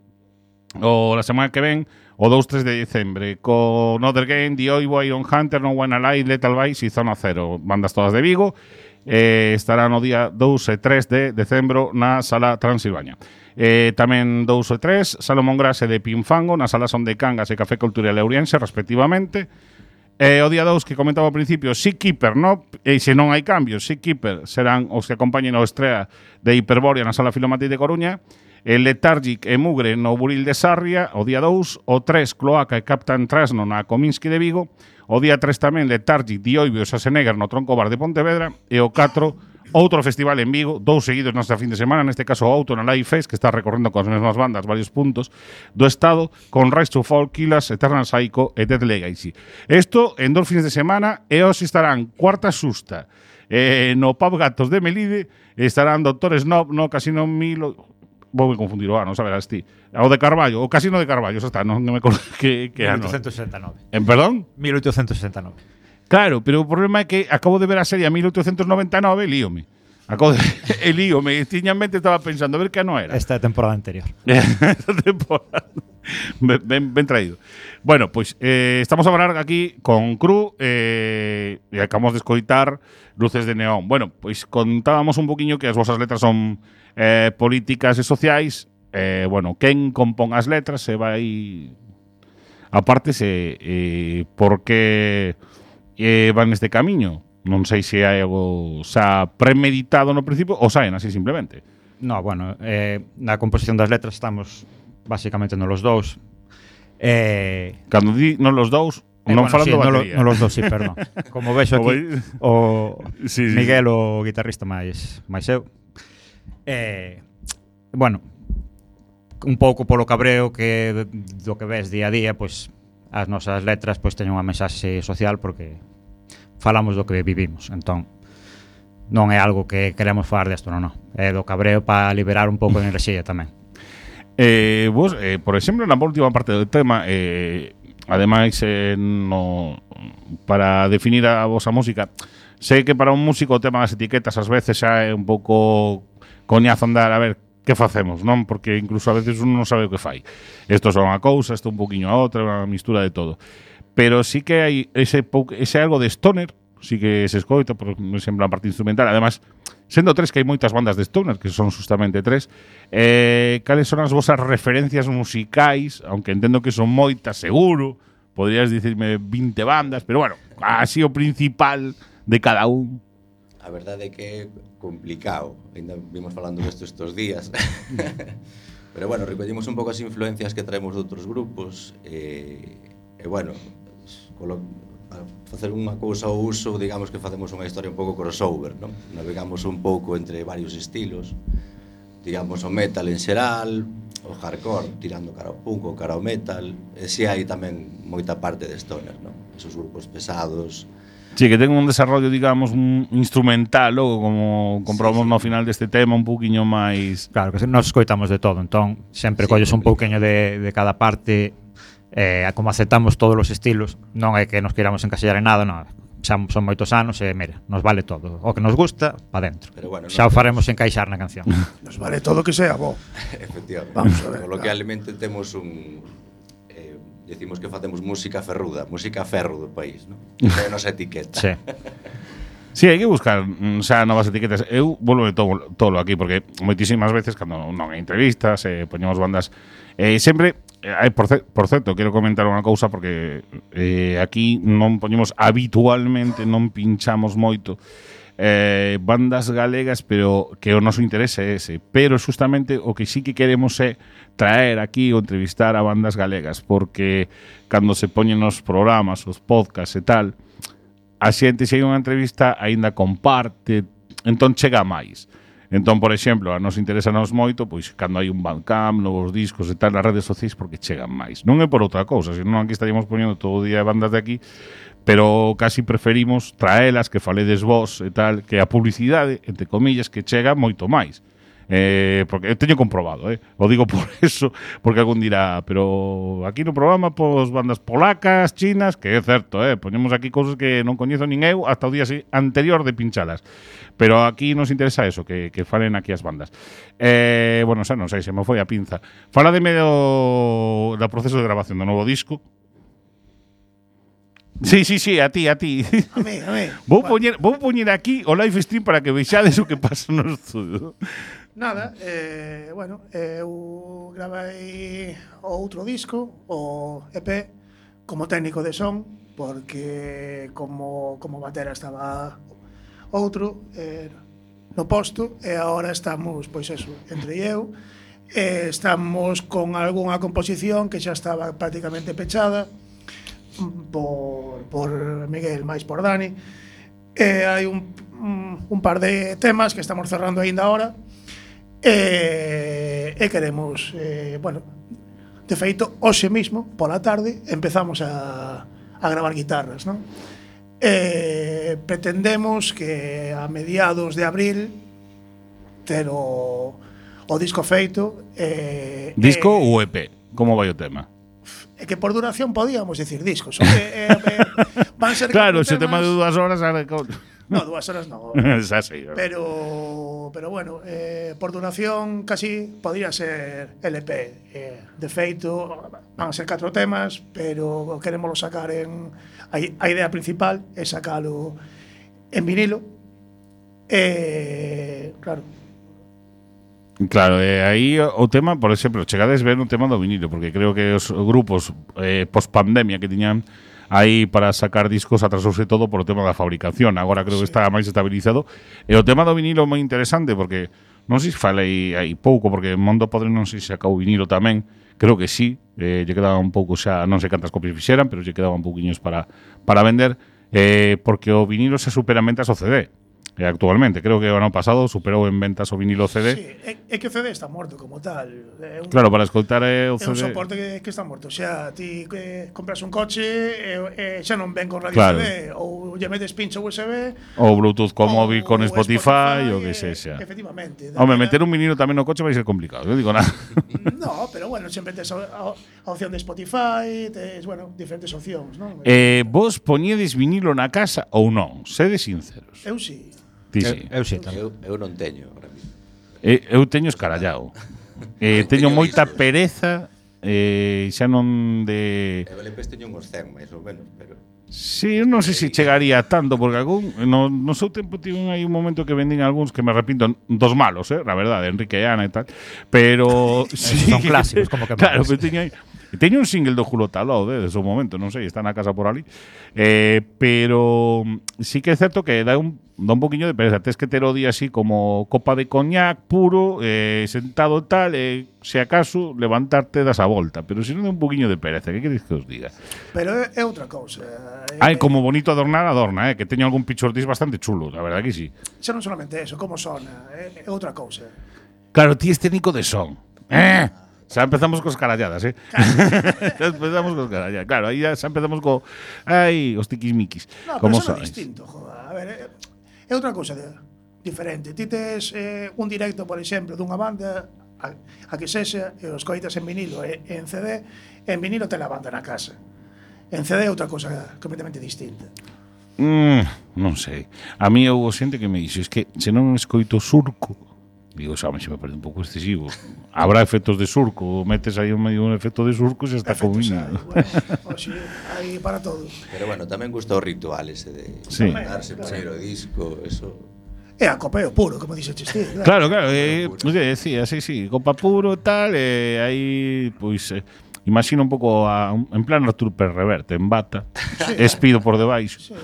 o la semana que ven, o dous tres de diciembre, con Other Game, The Oibo, Iron Hunter, No One Alive, Lethal Vice e Zona Cero, bandas todas de Vigo. Eh, estarán o día dous e tres de decembro na Sala Transilvania. Eh, tamén dous e tres, Salomón Grase de Pinfango, na Sala Son de Cangas e Café Cultural Lauriense, respectivamente. Eh, o día dous que comentaba ao principio, Seakeeper, no? E se non hai cambios, Seakeeper serán os que acompañen o estrea de Hiperborea na Sala Filomatic de Coruña, el Letargic e Mugre no Buril de Sarria, o día dous, o tres, Cloaca e Captain Trasno na Cominsky de Vigo, o día tres tamén, Letargic, Dioibio e Schwarzenegger no Tronco Bar de Pontevedra, e o catro, outro festival en Vigo, dous seguidos nesta fin de semana, neste caso o Auto na Live Fest, que está recorrendo con as mesmas bandas varios puntos do estado, con Rise to Fall, Killers, Eternal Psycho e Dead Legacy. Isto en dos fins de semana, e hoxe estarán Cuarta Xusta eh, no Pub Gatos de Melide, estarán Doctor Snob no Casino Milo... Vou me confundir o ano, saberás ti. O de Carballo, o Casino de Carballo, xa está, non me acordo que, que ano. mil oitocentos sesenta e nove. En perdón? mil oitocentos sesenta e nove. Claro, pero o problema é que acabo de ver a serie a mil oitocentos noventa e nove e líome. Acabo de... e líome. Tiña en mente, estaba pensando, a ver que ano era. Esta temporada anterior. Esta temporada. Ben, ben, ben traído. Bueno, pois pues, eh, estamos a falar aquí con Cru eh, e acabamos de escoitar Luces de Neón. Bueno, pois pues, contábamos un poquinho que as vosas letras son eh, políticas e sociais. Eh, bueno, quen compón as letras se vai... Aparte, se eh, por que eh, van neste camiño. Non sei se hai algo xa premeditado no principio ou saen así simplemente. No, bueno, eh, na composición das letras estamos basicamente nos los dous. Eh, Cando di nos los dous, eh, non bueno, falando sí, batería. No, no los dous, sí, perdón. Como vexo aquí, o sí, sí, Miguel, sí. o guitarrista máis máis eu. Eh, bueno, un pouco polo cabreo que do que ves día a día, pois as nosas letras pois teñen unha mensaxe social porque falamos do que vivimos, entón non é algo que queremos falar desto, non, non. É do cabreo para liberar un pouco de enerxía tamén. Eh, vos, eh, por exemplo, na última parte do tema, eh, ademais, eh, no, para definir a vosa música, sei que para un músico o tema das etiquetas ás veces xa é un pouco coñazo andar a ver que facemos, non? Porque incluso a veces uno non sabe o que fai. Isto son unha cousa, isto un poquinho a outra, unha mistura de todo. Pero sí que hai ese, ese algo de stoner, sí que se escoita, por exemplo, a parte instrumental. Además, sendo tres que hai moitas bandas de stoner, que son justamente tres, eh, cales son as vosas referencias musicais, aunque entendo que son moitas, seguro, podrías dicirme vinte bandas, pero bueno, así o principal de cada un. A verdade é que é complicado, ainda vimos falando desto estes días. Pero bueno, recollimos un pouco as influencias que traemos de outros grupos e, e bueno, colo, a facer unha cousa ao uso, digamos que facemos unha historia un pouco crossover, non? Navegamos un pouco entre varios estilos, digamos o metal en xeral, o hardcore tirando cara ao punk ou cara ao metal, e si hai tamén moita parte de stoner, non? Esos grupos pesados. Sí, que ten un desarrollo, digamos, un instrumental, logo, como comprobamos sí, sí. no final deste tema, un pouquiño máis... Claro, que nos escoitamos de todo, entón sempre sí, colles un pouquiño de, de cada parte, eh, como aceptamos todos os estilos, non é que nos queiramos encasillar en nada, non, xa son moitos anos e, mira, nos vale todo. O que nos gusta, pa dentro. Pero bueno, xa no, o faremos encaixar na canción. Nos vale todo que sea bo. Efectivamente. Vamos a ver. Coloquialmente claro. Temos un... Eh, decimos que facemos música ferruda, música ferro do país, non? É a nosa etiqueta. Sí. Sí, hai que buscar xa novas etiquetas. Eu volvo de todo, todo aquí, porque moitísimas veces, cando non hai entrevistas, eh, poñemos bandas... Eh, sempre... Eh, por, por certo, quero comentar unha cousa, porque eh, aquí non poñemos habitualmente, non pinchamos moito eh, bandas galegas, pero que o noso interese é ese. Pero justamente o que sí que queremos é traer aquí ou entrevistar a bandas galegas, porque cando se poñen os programas, os podcasts e tal, a xente, se hai unha entrevista, aínda comparte, entón chega máis. Entón, por exemplo, a nos interesa nos moito, pois, cando hai un Bandcamp, novos discos e tal, nas redes sociais, porque chegan máis. Non é por outra cousa, senón aquí estaríamos poñendo todo o día bandas de aquí, pero casi preferimos traelas, que faledes vos e tal, que a publicidade, entre comillas, que chega moito máis. Eh, porque eu teño comprobado, eh? O digo por eso, porque algún dirá, pero aquí no programa pos bandas polacas, chinas, que é certo, eh? Poñemos aquí cousas que non coñezo nin eu hasta o día anterior de pinchalas. Pero aquí nos interesa eso, que, que falen aquí as bandas. Eh, bueno, xa non sei, se me foi a pinza. Fala de medio do proceso de grabación do novo disco. Sí, sí, sí, a ti, a ti. A mí, a mí. Vou poñer, vou poñer aquí o live stream para que vexades o que pasa no estudio. Nada, eh, bueno, eu gravei o outro disco, o E P, como técnico de son, porque como, como batera estaba outro eh, no posto, e agora estamos, pois eso, entre eu, eh, estamos con algunha composición que xa estaba prácticamente pechada, por, por Miguel máis por Dani, e hai un, un, un par de temas que estamos cerrando aínda agora, e, e queremos, eh, bueno, de feito, hoxe mismo, pola tarde, empezamos a, a gravar guitarras, non? E pretendemos que a mediados de abril ter o, o disco feito. E, disco e, ou E P? Como vai o tema? É que por duración podíamos decir discos. O que, eh, eh, van ser claro, se o tema de dúas horas... Ahora... No, dúas horas no. Xa sei. Pero, pero bueno, eh, por duración casi podría ser L P. Eh, de feito, van a ser catro temas, pero queremos sacar en... A, a idea principal é sacalo en vinilo. Eh, claro. Claro, eh, aí o tema, por exemplo, chegades ver un tema do vinilo, porque creo que os grupos eh, post-pandemia que tiñan aí para sacar discos atrasouse todo por o tema da fabricación. Agora creo sí. que está máis estabilizado. E o tema do vinilo é moi interesante, porque non sei se falei aí pouco, porque Mondo Podre non sei se sacou vinilo tamén. Creo que sí, eh, lle quedaba un pouco xa, non sei cantas copias fixeran, pero lle quedaban pouquiños para, para vender, eh, porque o vinilo se supera en ventas o C D. E actualmente, creo que o ano pasado superou en ventas o vinilo C D. Sí, é, é que o C D está morto como tal. É un, claro, para escoltar é o C D. É un soporte que, que está morto. O sea, ti que compras un coche e, e xa non ven con radio claro. C D, ou lle metes pincho U S B, ou Bluetooth co móvil con Spotify, ou que sexa. Efectivamente. Home, meter un vinilo tamén no coche vai ser complicado, non digo nada. No, pero bueno, sempre tes a, a, a opción de Spotify, tes, bueno, diferentes opcións, non? Eh, vos poñedes vinilo na casa ou non? Sede sinceros. Eu sí. Ti sí. Eu, eu sí, eu, eu non teño ahora mismo. Eh, eu teño escarallado. Eh, teño moita pereza eh, xa non de... Eu le pes teño uns cen, máis ou menos, pero... Sí, non sei se chegaría a tanto, porque algún no, no seu tempo tiven aí un momento que vendín algúns que me arrepinto dos malos, eh, la verdade, Enrique e Ana e tal, pero sí, son clásicos, como que claro, malos. pero teño aí teño un single do Julo Taló de, de su momento, non sei, está na casa por ali, eh, pero sí que é certo que dá un dá un poquinho de pereza, tes que ter o día así como copa de coñac puro, eh, sentado tal, e eh, se acaso levantarte das a volta, pero se non dá un poquinho de pereza, que queres que os diga? Pero é, é outra cousa. Ai, como bonito adornar, adorna, eh, que teño algún pichordís bastante chulo, la verdad que sí. Xa non solamente eso, como sona, é, é outra cousa. Claro, ti es técnico de son. Eh, xa empezamos cos caralladas, eh. Xa empezamos cos caralladas. Claro, aí ya xa empezamos co ai, os tiquismiquis. No, pero como sona sabes. distinto, joder. A ver, é, é outra cousa de, diferente. Ti tes eh, un directo, por exemplo, dunha banda a, a que sexa, e os coitas en vinilo e en C D, en vinilo te la banda na casa. En C D é outra cousa completamente distinta. Mm, non sei. A mí houve xente que me dixo, es que se non escoito surco, digo, xa me, se me perde un pouco excesivo. Habrá efectos de surco, metes aí un medio un efecto de surco e xa está comido. Bueno, oxe, hai para todo. Pero bueno, tamén gusta o ritual ese de Sí. darse, poner o disco, eso... É a copeo puro, como dixe Chestín. Claro, claro, eh, o que decía, sí, sí, copa puro e tal, e eh, aí, pois, eh, imagino un pouco a, un, en plan Artur Pérez Reverte, en bata, sí. Espido por debaixo. Sí.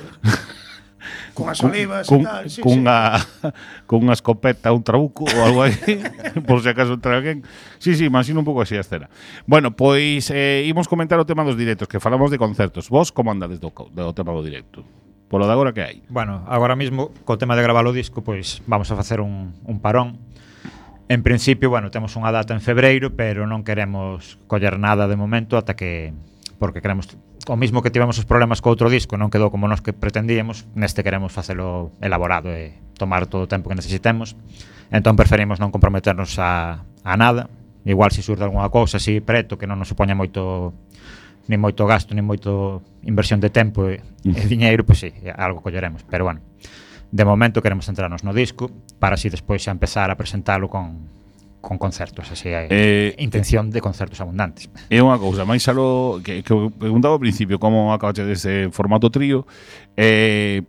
Con as olivas con, e tal, sí, con sí. A, con unha escopeta, un trabuco ou algo aí, por se acaso entra alguén. Sí, sí, imagino un pouco así a escena. Bueno, pois eh, imos comentar o tema dos directos, que falamos de concertos. Vos como andades do, do tema do directo? Polo de agora que hai? Bueno, agora mismo, co tema de gravar o disco, pois vamos a facer un, un parón. En principio, bueno, temos unha data en febreiro, pero non queremos coller nada de momento ata que... Porque queremos... O mismo que tivemos os problemas co outro disco, non quedou como nos que pretendíamos, neste queremos facelo elaborado e tomar todo o tempo que necesitemos. Entón preferimos non comprometernos a, a nada. Igual se surge algunha cousa así preto que non nos supoña moito nin moito gasto, nin moito inversión de tempo e, e diñeiro, pois sí, algo colleremos. Pero bueno, de momento queremos centrarnos no disco para así despois xa empezar a presentalo con, con concertos, así hai Eh, intención de concertos abundantes. É unha cousa, máis algo que, que eu preguntaba ao principio como acabaste dese formato trío, eh,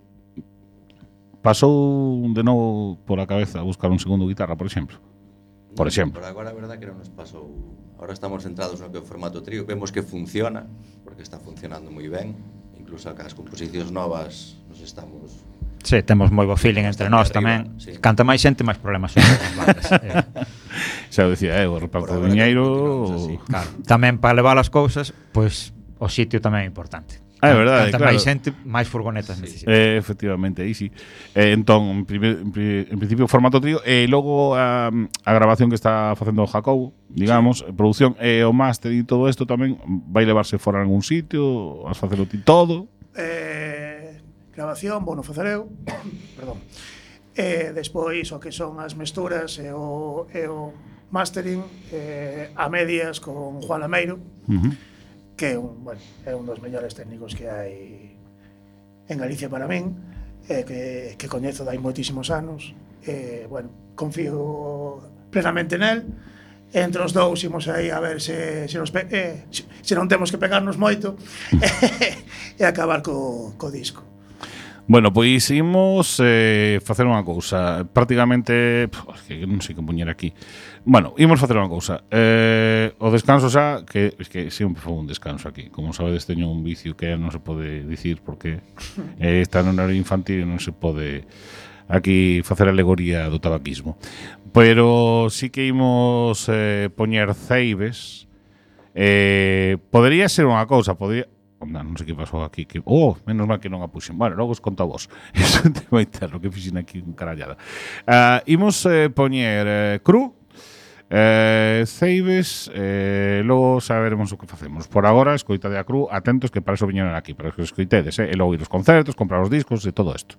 pasou de novo por a cabeza buscar un segundo guitarra, por exemplo? Por exemplo. Por agora, a verdad que non nos pasou. Ahora estamos centrados no que é o formato trío. Vemos que funciona, porque está funcionando moi ben. Incluso acá as composicións novas nos estamos... Sí, temos moi bo feeling entre nós arriba, tamén. sí. Canta máis xente, máis problemas son as bandas. eh, Xa o decía, eh, o reparto de diñeiro... claro. Tamén para levar as cousas, pois o sitio tamén é importante. Ah, é verdade, Canta claro. máis xente, máis furgonetas necesita. Eh, efectivamente, aí sí. Eh, entón, en, primer, en, pri, en principio, formato trío, e logo a, a grabación que está facendo o Jacobo, digamos, sí. Produción e o máster e todo isto tamén vai levarse fora en algún sitio, vas facelo ti todo. Eh, grabación, bueno, facer eu. Perdón. E despois o que son as mesturas e o, e o mastering eh, a medias con Juan Lameiro. Uh -huh. Que é un, bueno, é un dos mellores técnicos que hai en Galicia para min, eh, que, que coñezo dai moitísimos anos, eh, bueno, confío plenamente nel, entre os dous imos aí a ver se, se, nos pe eh, se, se non temos que pegarnos moito e acabar co, co disco. Bueno, pois imos eh, facer unha cousa. Prácticamente, pff, que non sei que poñer aquí. Bueno, imos facer unha cousa. Eh, o descanso xa, que es que sempre foi un descanso aquí. Como sabedes, teño un vicio que non se pode dicir porque eh, está no horario infantil e non se pode aquí facer alegoría do tabaquismo. Pero sí que imos eh, poñer ceibes. Eh, podería ser unha cousa, podría... Onda, non sei que pasou aquí que, oh, menos mal que non a puxen. Bueno, logo os conto a vos. Eso é un tema interno que fixen aquí un carallada. Uh, imos eh, poñer eh, cru, eh, ceibes, eh, logo saberemos o que facemos. Por agora, escoitade a cru, atentos que para eso viñeron aquí, para que os escoitedes, eh, e logo ir os concertos, comprar os discos e todo isto.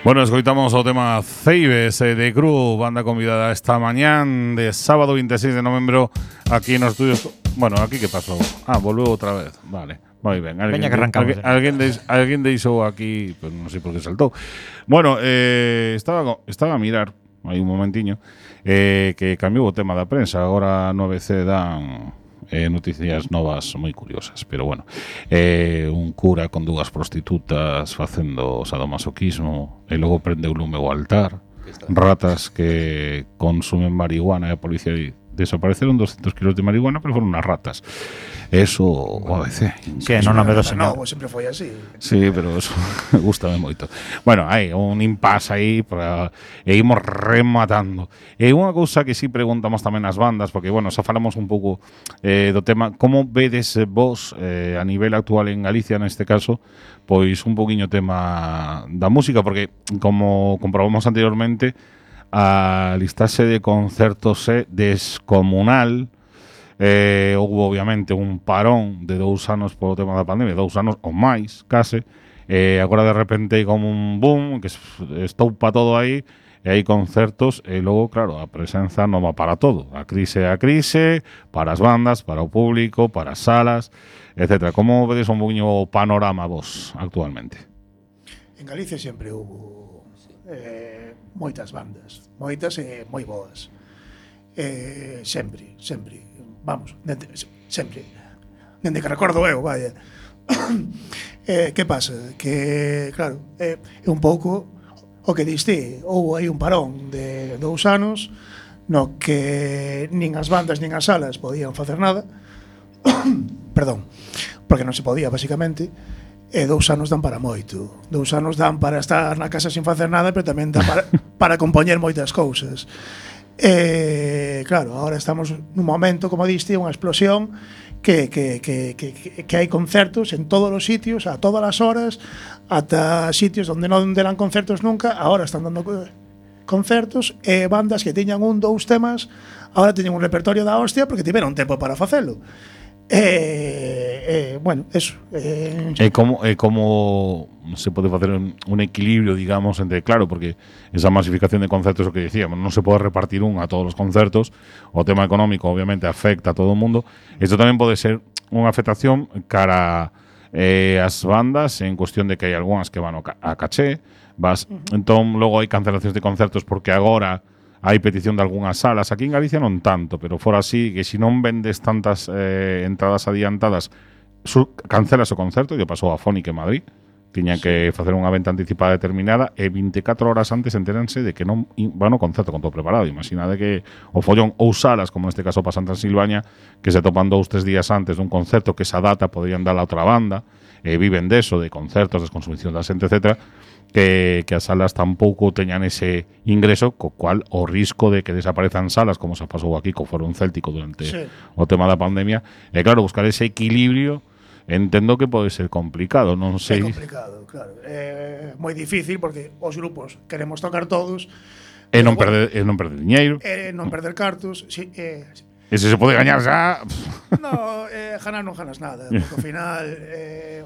Bueno, escoitamos o tema Ceibes eh, de Cru, banda convidada esta mañán de sábado veintiséis de novembro aquí nos estudios. Bueno, aquí que pasou? Ah, volveu outra vez. Vale, moi ben. Alguén, Veña que arrancamos. Alguén, alguén, deis, alguén deixou aquí, pues non sei por que saltou. Bueno, eh, estaba, estaba a mirar, hai un momentiño, eh, que cambiou o tema da prensa. Agora no A B C dan eh, noticias novas moi curiosas, pero bueno, eh, un cura con dúas prostitutas facendo sadomasoquismo e logo prende o lume ao altar, ratas que consumen marihuana e a policía di, desapareceron doscientos kilos de marihuana, pero foron unas ratas. Eso o A B C. Sí, non nome do señor. No, sempre foi así. Sí, pero eso gustame moito. Bueno, hai un impasse aí para e imos rematando. E unha cousa que si sí preguntamos tamén as bandas, porque bueno, xa falamos un pouco eh, do tema, como vedes vos eh, a nivel actual en Galicia neste caso, pois un poquinho tema da música, porque como comprobamos anteriormente, a listaxe de concertos é descomunal. Eh, houve obviamente un parón de dous anos polo tema da pandemia, dous anos ou máis, case. Eh, agora de repente hai como un boom que estoupa todo aí e hai concertos e logo, claro, a presenza non va para todo. A crise é a crise, para as bandas, para o público, para as salas, etcétera. Como vedes un poquinho o panorama vos actualmente? En Galicia sempre houve eh, moitas bandas, moitas e moi boas. Eh, sempre, sempre. Vamos, dende, sempre. Dende que recordo eu, vaya. eh, que pasa? Que, claro, é eh, un pouco o que diste. Houve aí un parón de dous anos no que nin as bandas nin as salas podían facer nada. Perdón, porque non se podía, basicamente. E dous anos dan para moito. Dous anos dan para estar na casa sin facer nada, pero tamén dan para, para compoñer moitas cousas. E, claro, agora estamos nun momento, como diste, unha explosión que, que, que, que, que hai concertos en todos os sitios, a todas as horas, ata sitios onde non deran concertos nunca, agora están dando concertos, e bandas que tiñan un, dous temas, agora teñen un repertorio da hostia porque tiveron tempo para facelo. E, e bueno, eso. E, e como e como se pode facer un, un equilibrio, digamos, entre, claro, porque esa masificación de concertos, o que decíamos, non se pode repartir un a todos os concertos, o tema económico obviamente afecta a todo o mundo. Isto tamén pode ser unha afectación cara eh, as bandas en cuestión de que hai algunhas que van a caché, vas, uh-huh. Entón logo hai cancelacións de concertos porque agora hai petición de algunhas salas. Aquí en Galicia non tanto, pero fora así, que se non vendes tantas eh, entradas adiantadas, su, cancelas o concerto. E pasou a Fónica en Madrid, tiñan sí. que facer unha venta anticipada determinada e vinte e catro horas antes enteranse de que non van ao concerto con todo preparado. Imaginade que o follón ou salas, como neste caso pasa en Transilvania, que se topan dous, tres días antes dun concerto que esa data poderían dar a outra banda, e viven deso, de concertos, desconsumición da xente, etcétera, que, que as salas tampouco teñan ese ingreso, co cual o risco de que desaparezan salas, como se pasou aquí co Foro Céltico durante sí. o tema da pandemia, e claro, buscar ese equilibrio entendo que pode ser complicado, non sei. É complicado, claro. É moi difícil porque os grupos queremos tocar todos e non bueno, perder e non perder diñeiro. E non perder cartos, si, eh, e se se pode gañar xa. No, eh, ganar non ganas nada, porque ao final eh,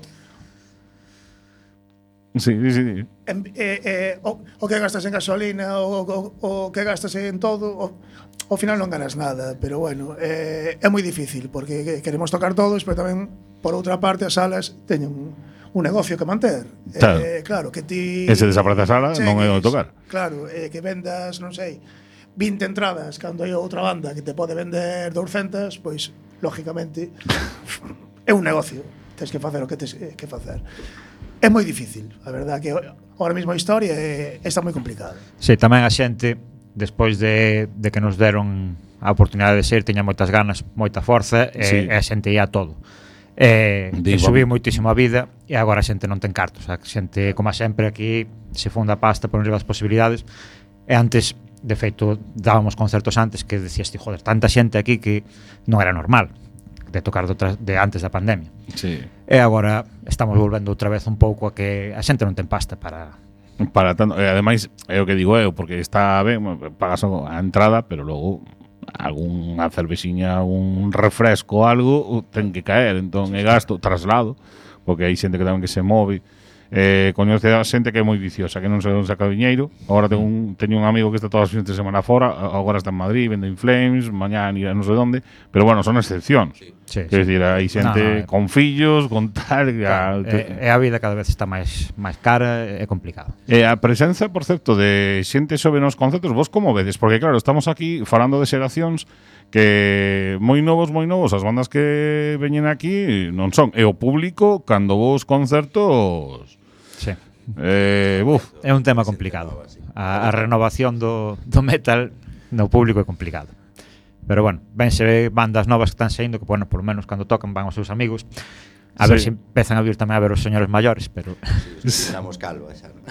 Sí, sí, sí. En, eh, eh, o, o que gastas en gasolina, o, o, o que gastas en todo, o, ao final non ganas nada, pero bueno, eh, é moi difícil porque queremos tocar todos, pero tamén por outra parte as salas teñen un, un negocio que manter. Claro, eh, claro que ti ese desaparece a sala chegues, non é onde tocar. Claro, eh, que vendas, non sei, vinte entradas cando hai outra banda que te pode vender douscentas, pois lógicamente é un negocio, tens que facer o que tens que facer. É moi difícil, a verdad que agora mesmo a historia é, está moi complicada. Sí, tamén a xente despois de, de que nos deron a oportunidade de ser, tiña moitas ganas, moita forza, sí. e, e a xente ia a todo. E, e subiu moitísimo a vida e agora a xente non ten cartos. A xente, como a sempre, aquí se funda a pasta por enriba das posibilidades. E antes, de feito, dábamos concertos antes que decías, joder, tanta xente aquí que non era normal de tocar de, outra, de antes da pandemia. Sí. E agora estamos volvendo outra vez un pouco a que a xente non ten pasta para para tanto, e ademais é o que digo eu, porque está ben, pagas a entrada, pero logo algunha cervexiña, un refresco, algo ten que caer, entón é gasto, traslado, porque hai xente que tamén que se move Eh, coñece a xente que é moi viciosa, que non se non saca diñeiro. Agora tengo un, teño un amigo que está todas as fines de semana fora, agora está en Madrid, vende Inflames, mañá irá non sei onde, pero bueno, son excepcións. Sí. Sí, Quer sí. dicir, hai xente No, no, con fillos, con tal, Claro, a, e, e a vida cada vez está máis máis cara e complicado. E a presenza, por certo, de xente sobre nos concertos, vos como vedes? Porque claro, estamos aquí falando de xeracións que moi novos, moi novos, as bandas que veñen aquí non son. E o público, cando vos concertos... Sí. Eh, buf. É un tema complicado. A, a renovación do, do metal no público é complicado. Pero bueno, vense bandas novas que están saindo que, bueno, por lo menos cando tocan van os seus amigos. A Sí. ver se si empezan a vir tamén a ver os señores maiores, pero Sí, éramos calvas xa, non?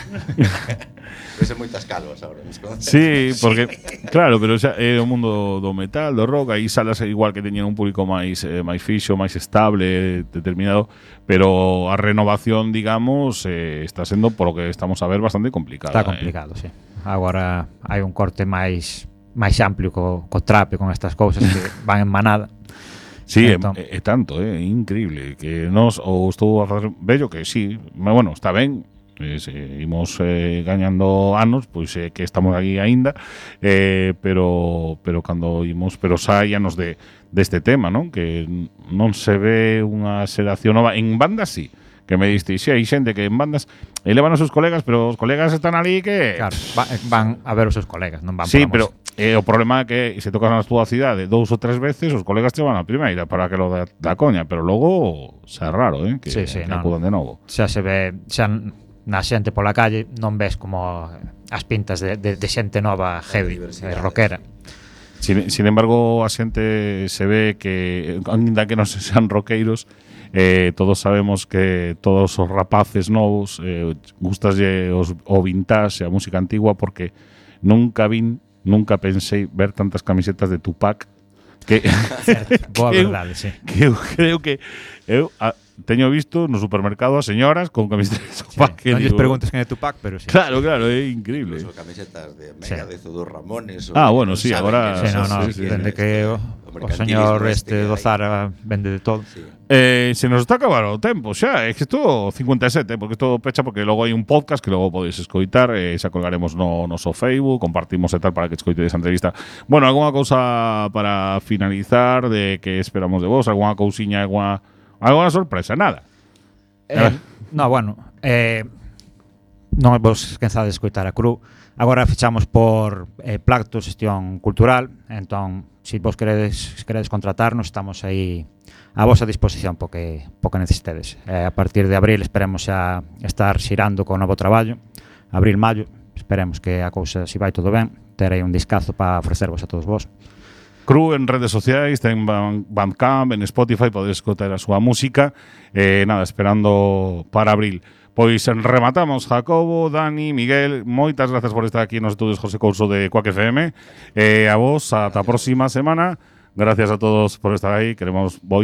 Vese moitas calvas agora nos concertos. Sí, porque claro, pero xa é o mundo do metal, do rock, aí salas igual que teñen un público máis eh, máis fixo, máis estable, determinado, pero a renovación, digamos, eh, está sendo por lo que estamos a ver bastante complicada. está complicado, eh. sí. Agora hai un corte máis máis amplio co, co trap e con estas cousas que van en manada. Sí, Entón, é, é tanto, é increíble que nos ou estou a facer bello que sí, mas bueno, está ben. Eh, se imos eh, gañando anos, pois eh, que estamos aquí aínda, eh, pero pero cando imos, pero saíanos de deste tema, non? Que non se ve unha xeración nova en bandas, sí. Que me diste, sí, hai xente que en bandas elevan os seus colegas, pero os colegas están ali que claro, va, van a ver os seus colegas, non van sí, pola pero música. eh, o problema é que se tocas na túa cidade dous ou tres veces, os colegas te van a primeira para que lo da, da coña, pero logo xa é raro, eh, que, Sí, sí, que non. acudan de novo. Xa se ve, xa na xente pola calle non ves como as pintas de, de, de xente nova heavy, diversidade. eh, rockera. Sin, sin embargo, a xente se ve que, ainda que non se sean roqueiros, eh, todos sabemos que todos os rapaces novos eh, gustaslle os, o vintage, a música antigua, porque nunca vin, nunca pensei ver tantas camisetas de Tupac que, Boa que eu- verdade, sí. que eu creo que eu a, teño visto no supermercado a señoras con camisetas de Sí. Tupac que Non lles digo, preguntes quen é Tupac, pero sí. Claro, claro, é increíble. Incluso camisetas de Megadeth ou dos Ramones. Ah, ou- bueno, sí, saben agora- que Sí, no, no, sí, sí, dende sí. que o, O o mercantilismo señor este este que do hai. Zara vende de todo. Sí. Eh, se nos está acabando o tempo xa, é que isto cincuenta e sete, porque isto pecha porque logo hai un podcast que logo podedes escoitar, eh, xa colgaremos no noso Facebook, compartimos e tal para que escoitedes a entrevista. Bueno, algunha cousa para finalizar de que esperamos de vos, algunha cousiña, algunha algunha sorpresa, nada. Eh, no, bueno, eh, non vos esquezades de escoitar a Cru. Agora fichamos por eh, Placto Xestión Cultural, entón, se si vos queredes, se queredes contratarnos, estamos aí a vosa disposición porque porque necesitedes. Eh, a partir de abril esperemos xa estar xirando con novo traballo, abril, maio, esperemos que a cousa, se si vai todo ben, terei un discazo para ofrecervos a todos vos. Cru en redes sociais, ten Ban- Bandcamp, en Spotify, podedes escoitar a súa música. Eh, nada, esperando para abril. Pois rematamos, Jacobo, Dani, Miguel, moitas grazas por estar aquí nos estudios José Couso de Quack F M. Eh, a vos, ata a próxima semana. Gracias a todos por estar aí. Queremos